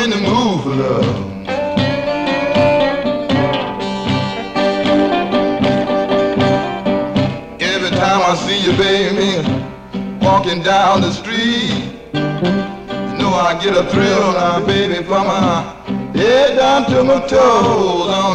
in the mood for love. Every time I see you, baby, walking down the street, you know I get a thrill now, baby, from my head down to my toes.